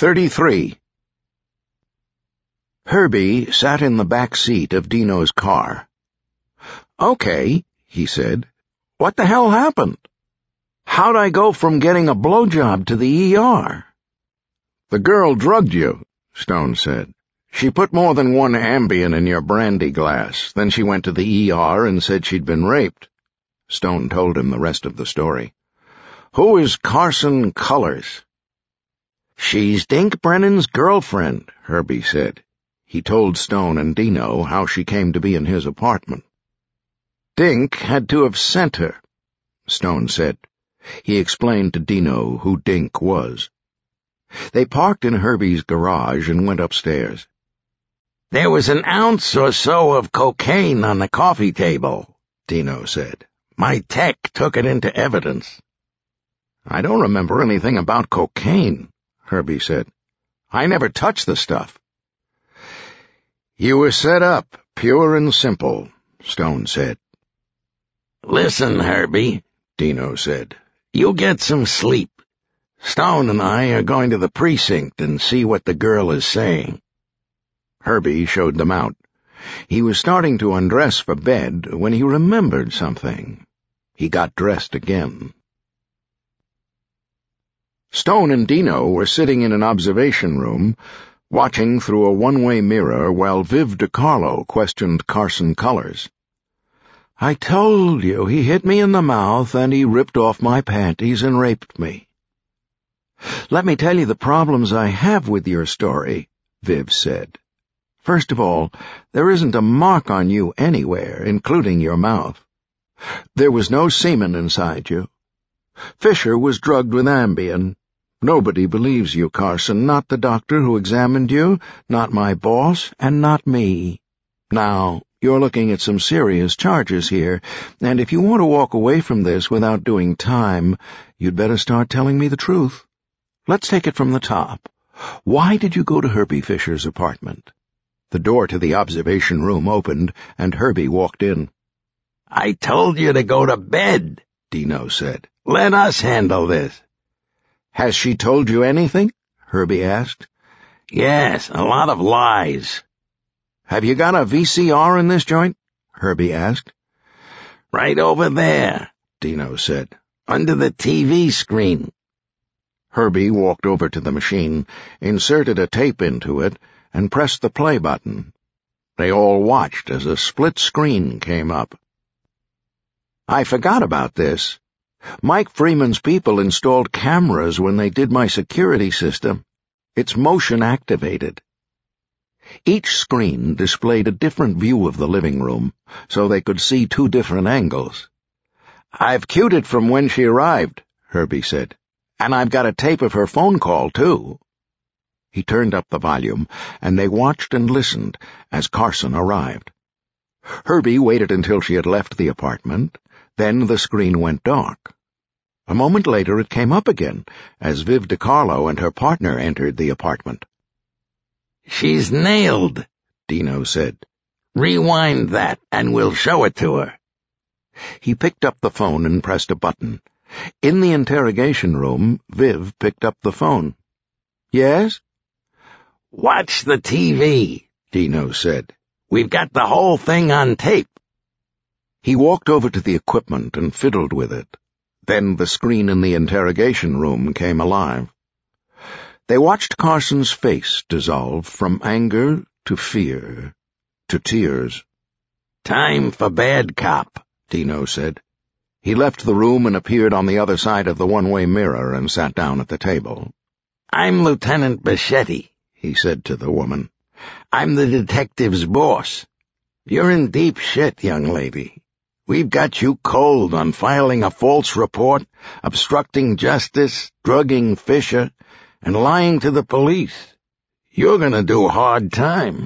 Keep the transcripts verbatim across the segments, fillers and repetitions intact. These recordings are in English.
thirty-three. Herbie sat in the back seat of Dino's car. "Okay," he said. "What the hell happened? How'd I go from getting a blowjob to the E R? "The girl drugged you," Stone said. "She put more than one Ambien in your brandy glass. Then she went to the E R and said she'd been raped." Stone told him the rest of the story. "Who is Carson Cullors?" "She's Dink Brennan's girlfriend," Herbie said. He told Stone and Dino how she came to be in his apartment. "Dink had to have sent her," Stone said. He explained to Dino who Dink was. They parked in Herbie's garage and went upstairs. "There was an ounce or so of cocaine on the coffee table," Dino said. "My tech took it into evidence." "I don't remember anything about cocaine," Herbie said. "I never touched the stuff." "You were set up, pure and simple," Stone said. "Listen, Herbie," Dino said. "You get some sleep. Stone and I are going to the precinct and see what the girl is saying." Herbie showed them out. He was starting to undress for bed when he remembered something. He got dressed again. Stone and Dino were sitting in an observation room, watching through a one-way mirror while Viv DiCarlo questioned Carson Cullors. "I told you he hit me in the mouth and he ripped off my panties and raped me." "Let me tell you the problems I have with your story," Viv said. "First of all, there isn't a mark on you anywhere, including your mouth. There was no semen inside you. Fisher was drugged with Ambien. Nobody believes you, Carson, not the doctor who examined you, not my boss, and not me. Now, you're looking at some serious charges here, and if you want to walk away from this without doing time, you'd better start telling me the truth. Let's take it from the top. Why did you go to Herbie Fisher's apartment?" The door to the observation room opened, and Herbie walked in. "I told you to go to bed," Dino said. "Let us handle this." "Has she told you anything?" Herbie asked. "Yes, a lot of lies." "Have you got a V C R in this joint?" Herbie asked. "Right over there," Dino said, "under the T V screen." Herbie walked over to the machine, inserted a tape into it, and pressed the play button. They all watched as a split screen came up. "I forgot about this. Mike Freeman's people installed cameras when they did my security system. It's motion-activated." Each screen displayed a different view of the living room, so they could see two different angles. "I've cued it from when she arrived," Herbie said. "And I've got a tape of her phone call, too." He turned up the volume, and they watched and listened as Carson arrived. Herbie waited until she had left the apartment, then the screen went dark. A moment later it came up again, as Viv DiCarlo and her partner entered the apartment. "She's nailed," Dino said. "Rewind that, and we'll show it to her." He picked up the phone and pressed a button. In the interrogation room, Viv picked up the phone. "Yes?" "Watch the T V," Dino said. "We've got the whole thing on tape." He walked over to the equipment and fiddled with it. Then the screen in the interrogation room came alive. They watched Carson's face dissolve from anger to fear to tears. "Time for bad cop," Dino said. He left the room and appeared on the other side of the one-way mirror and sat down at the table. "I'm Lieutenant Bichetti," he said to the woman. "I'm the detective's boss. You're in deep shit, young lady. We've got you cold on filing a false report, obstructing justice, drugging Fisher, and lying to the police. You're going to do hard time."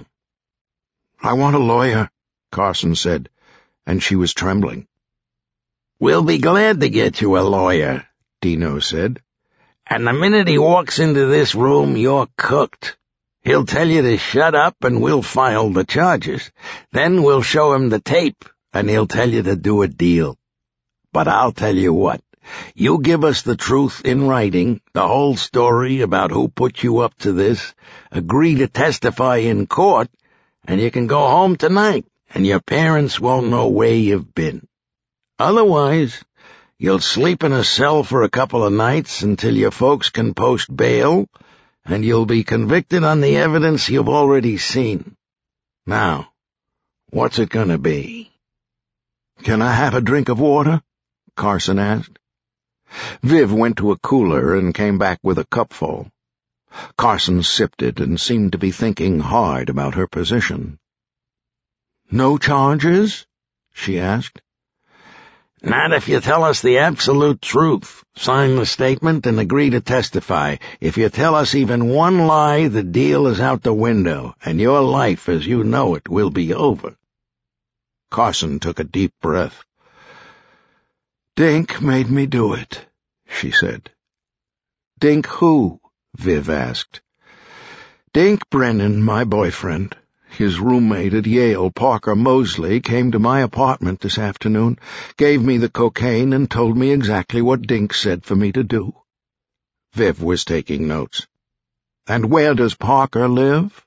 "I want a lawyer," Carson said, and she was trembling. "We'll be glad to get you a lawyer," Dino said. "And the minute he walks into this room, you're cooked. He'll tell you to shut up and we'll file the charges. Then we'll show him the tape, and he'll tell you to do a deal. But I'll tell you what, You give us the truth in writing, the whole story about who put you up to this, agree to testify in court, and you can go home tonight, and your parents won't know where you've been. Otherwise, you'll sleep in a cell for a couple of nights until your folks can post bail, and you'll be convicted on the evidence you've already seen. Now, what's it gonna be?" "Can I have a drink of water?" Carson asked. Viv went to a cooler and came back with a cupful. Carson sipped it and seemed to be thinking hard about her position. "No charges?" she asked. "Not if you tell us the absolute truth. Sign the statement and agree to testify. If you tell us even one lie, the deal is out the window, and your life as you know it will be over." Carson took a deep breath. "Dink made me do it," she said. "Dink who?" Viv asked. "Dink Brennan, my boyfriend. His roommate at Yale, Parker Mosley, came to my apartment this afternoon, gave me the cocaine, and told me exactly what Dink said for me to do." Viv was taking notes. "And where does Parker live?"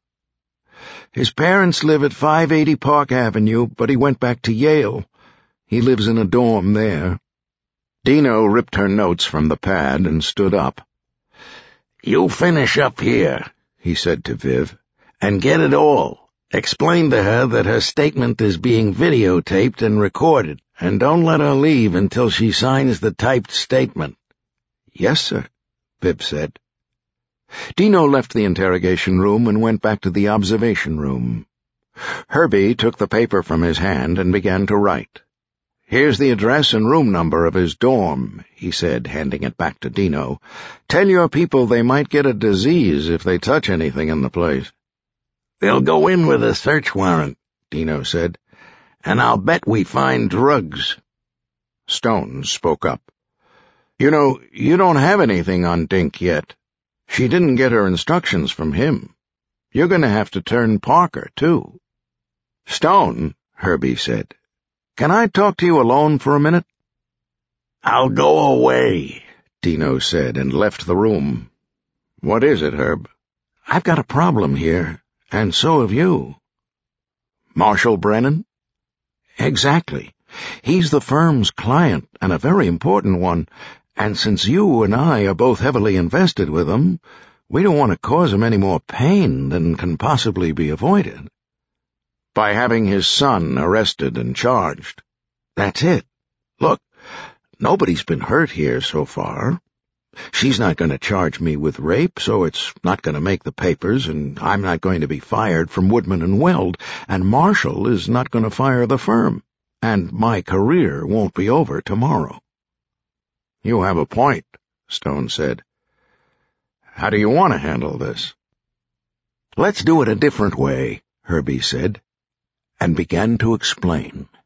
"His parents live at five eighty Park Avenue, but he went back to Yale. He lives in a dorm there." Dino ripped her notes from the pad and stood up. "You finish up here," he said to Viv, "and get it all. Explain to her that her statement is being videotaped and recorded, and don't let her leave until she signs the typed statement." "Yes, sir," Viv said. Dino left the interrogation room and went back to the observation room. Herbie took the paper from his hand and began to write. "Here's the address and room number of his dorm," he said, handing it back to Dino. "Tell your people they might get a disease if they touch anything in the place." "They'll go in with a search warrant," Dino said, "and I'll bet we find drugs." Stone spoke up. "You know, you don't have anything on Dink yet. She didn't get her instructions from him. You're going to have to turn Parker, too." "Stone," Herbie said, "can I talk to you alone for a minute?" "I'll go away," Dino said, and left the room. "What is it, Herb?" "I've got a problem here, and so have you." "Marshall Brennan?" "Exactly. He's the firm's client, and a very important one, and since you and I are both heavily invested with him, we don't want to cause him any more pain than can possibly be avoided." "By having his son arrested and charged?" "That's it. Look, nobody's been hurt here so far. She's not going to charge me with rape, so it's not going to make the papers, and I'm not going to be fired from Woodman and Weld, and Marshall is not going to fire the firm, and my career won't be over tomorrow." "You have a point," Stone said. "How do you want to handle this?" "Let's do it a different way," Herbie said, and began to explain.